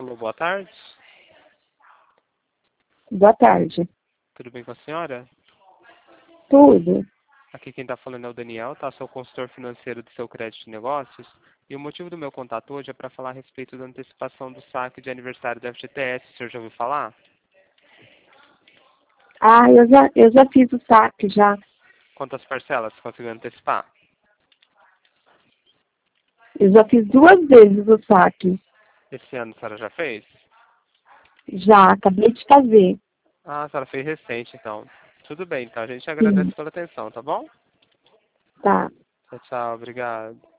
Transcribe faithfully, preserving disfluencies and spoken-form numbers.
Alô, boa tarde. Boa tarde. Tudo bem com a senhora? Tudo. Aqui quem está falando é o Daniel, tá? Sou consultor financeiro do seu crédito de negócios. E o motivo do meu contato hoje é para falar a respeito da antecipação do saque de aniversário da F G T S. O senhor já ouviu falar? Ah, eu já, eu já fiz o saque, já. Quantas parcelas você conseguiu antecipar? Eu já fiz duas vezes o saque. Esse ano a senhora já fez? Já, acabei de fazer. Ah, a senhora fez recente, então. Tudo bem, então. A gente Sim, agradece pela atenção, tá bom? tá. Tchau, tchau. Obrigado.